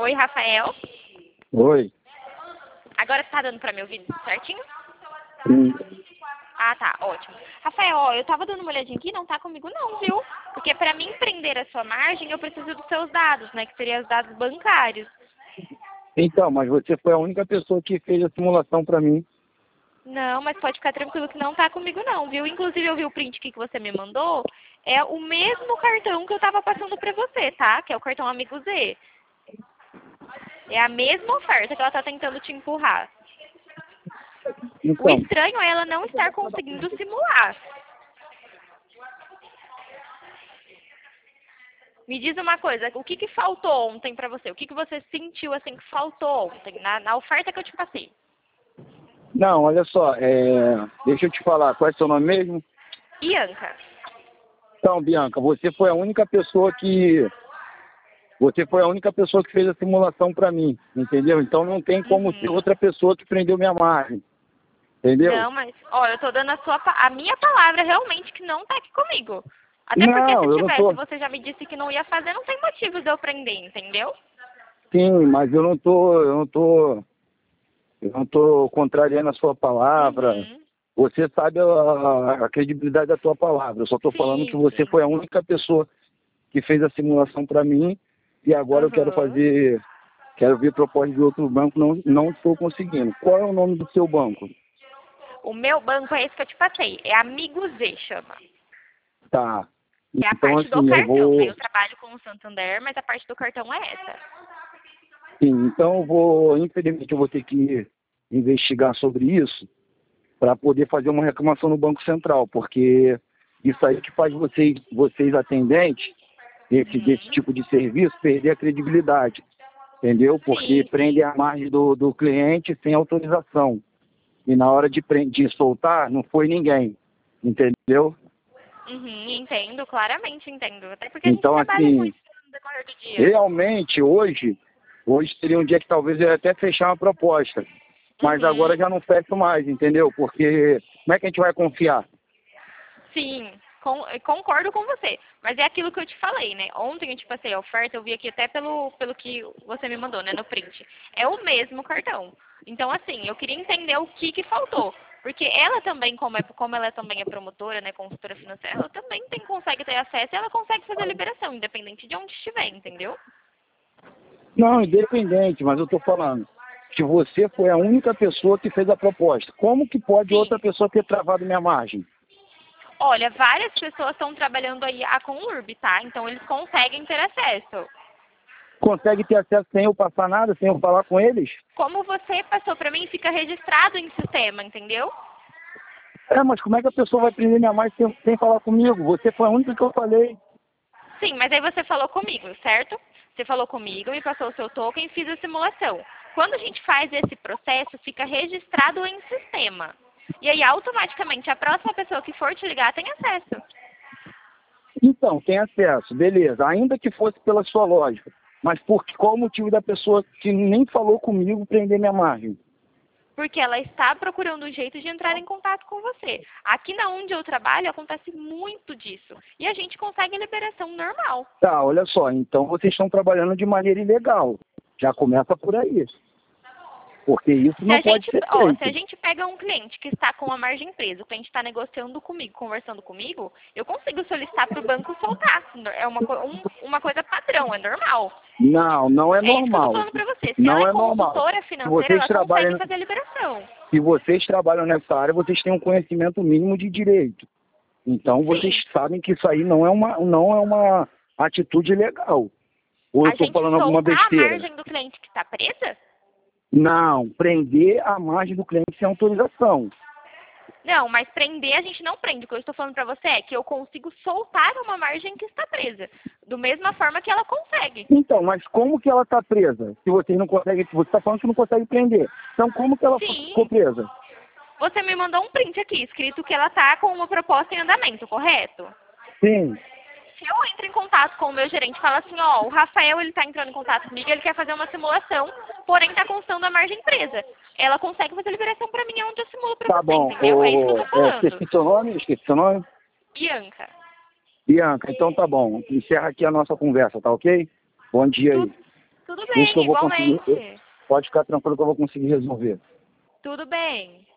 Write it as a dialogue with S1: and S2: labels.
S1: Oi, Rafael.
S2: Oi.
S1: Agora tá dando pra me ouvir certinho?
S2: Sim.
S1: Ah, tá, ótimo. Rafael, ó, eu tava dando uma olhadinha aqui, não tá comigo não, viu? Porque pra mim prender a sua margem, eu preciso dos seus dados, né? Que seriam os dados bancários.
S2: Então, mas você foi a única pessoa que fez a simulação para mim.
S1: Não, mas pode ficar tranquilo que não tá comigo não, viu? Inclusive eu vi o print aqui que você me mandou, é o mesmo cartão que eu tava passando pra você, tá? Que é o cartão Amigo Z. É a mesma oferta que ela tá tentando te empurrar. O
S2: Então,
S1: estranho é ela não estar conseguindo simular. Me diz uma coisa, o que faltou ontem pra você? O que você sentiu assim que faltou ontem, na oferta que eu te passei?
S2: não, olha só, deixa eu te falar, qual é seu nome mesmo?
S1: Bianca.
S2: Então, Bianca, você foi a única pessoa que fez a simulação para mim, entendeu? Então não tem como ser outra pessoa que prendeu minha margem, entendeu?
S1: Não, mas, ó, eu tô dando a minha palavra realmente que não tá aqui comigo. Até porque
S2: Não,
S1: se
S2: eu não
S1: tivesse,
S2: tô.
S1: você já me disse que não ia fazer, não tem motivo de eu prender, entendeu?
S2: Sim, mas eu não tô contrariando a sua palavra.
S1: Uhum.
S2: Você sabe a credibilidade da tua palavra. Eu só estou falando que
S1: Sim,
S2: você
S1: sim.
S2: foi a única pessoa que fez a simulação para mim e agora eu
S1: Uhum.
S2: quero ver proposta de outro banco, não estou conseguindo. Qual é o nome do seu banco?
S1: O meu banco é esse que eu te passei. É Amigo Z, chama.
S2: Tá.
S1: Que é a
S2: Então,
S1: parte do
S2: assim,
S1: cartão, né? Eu trabalho com o Santander, mas a parte do cartão é essa.
S2: infelizmente, eu vou ter que investigar sobre isso para poder fazer uma reclamação no Banco Central, porque isso aí que faz vocês atendentes desse
S1: Uhum.
S2: tipo de serviço perder a credibilidade, entendeu? Porque
S1: Sim,
S2: prende
S1: sim.
S2: a margem do cliente sem autorização. E na hora de soltar, não foi ninguém, entendeu?
S1: Uhum, entendo, claramente entendo. Até porque a gente
S2: Então,
S1: trabalha com
S2: assim,
S1: isso no decorrer do dia.
S2: realmente, hoje seria um dia que talvez eu ia até fechar uma proposta. Mas agora
S1: Uhum.
S2: já não fecho mais, entendeu? Porque como é que a gente vai confiar?
S1: Sim, concordo com você. Mas é aquilo que eu te falei, né? Ontem eu te passei a oferta, eu vi aqui até pelo que você me mandou, né, no print. É o mesmo cartão. Então, assim, eu queria entender o que faltou. Porque ela também, como ela também é promotora, né, consultora financeira, ela também consegue ter acesso e ela consegue fazer a liberação, independente de onde estiver, entendeu?
S2: Não, independente, mas eu estou falando que você foi a única pessoa que fez a proposta. Como que pode outra
S1: Sim.
S2: pessoa ter travado minha margem?
S1: Olha, várias pessoas estão trabalhando aí com o URB, tá? Então eles conseguem ter acesso.
S2: Consegue ter acesso sem eu passar nada, sem eu falar com eles?
S1: Como você passou para mim, fica registrado em sistema, entendeu?
S2: Mas como é que a pessoa vai prender minha margem sem falar comigo? Você foi a única que eu falei.
S1: Sim, mas aí você falou comigo, certo? Você falou comigo, me passou o seu token e fiz a simulação. Quando a gente faz esse processo, fica registrado em sistema. E aí, automaticamente, a próxima pessoa que for te ligar tem acesso.
S2: Então, tem acesso, beleza. Ainda que fosse pela sua lógica. Mas qual o motivo da pessoa que nem falou comigo prender minha margem?
S1: Porque ela está procurando um jeito de entrar em contato com você. Aqui na onde eu trabalho, acontece muito disso. E a gente consegue a liberação normal.
S2: Tá, olha só. Então vocês estão trabalhando de maneira ilegal. Já começa por aí. Porque isso
S1: Se
S2: não
S1: a
S2: pode
S1: gente,
S2: ser
S1: ó, se a
S2: feito.
S1: gente pega um cliente que está com a margem presa, o cliente está negociando comigo, conversando comigo, eu consigo solicitar para o banco soltar. É uma coisa padrão, é normal.
S2: Não, não é
S1: É isso que eu estou
S2: normal.
S1: falando para você. Se ela
S2: Não
S1: é
S2: é normal.
S1: consultora
S2: Se
S1: financeira,
S2: vocês
S1: ela consegue
S2: trabalham,
S1: fazer a liberação.
S2: se vocês trabalham nessa área, vocês têm um conhecimento mínimo de direito. Então vocês
S1: Sim,
S2: sabem que isso aí não é uma atitude legal. Ou eu
S1: a
S2: estou
S1: gente
S2: falando alguma
S1: soltar a
S2: besteira?
S1: margem do cliente que está presa?
S2: Não, prender a margem do cliente sem autorização.
S1: Não, mas prender a gente não prende. O que eu estou falando para você é que eu consigo soltar uma margem que está presa. Do mesma forma que ela consegue.
S2: Então, mas como que ela está presa? Se vocês não conseguem, você está falando que não consegue prender. Então como que ela ficou
S1: Sim.
S2: presa?
S1: Você me mandou um print aqui, escrito que ela está com uma proposta em andamento, correto?
S2: Sim.
S1: Se eu entro em contato com o meu gerente e falo assim, ó, o Rafael ele está entrando em contato comigo, ele quer fazer uma simulação, porém está constando a margem presa. Ela consegue fazer liberação para mim onde eu simulo para
S2: Tá
S1: você,
S2: bom.
S1: entendeu? É isso que eu estou falando.
S2: Esqueci seu nome? Esqueci seu nome?
S1: Bianca,
S2: Bianca, então tá bom. Encerra aqui a nossa conversa, tá ok? Bom dia
S1: tu,
S2: aí.
S1: Tudo bem,
S2: Isso que eu vou conseguir.
S1: igualmente.
S2: Pode ficar tranquilo que eu vou conseguir resolver.
S1: Tudo bem.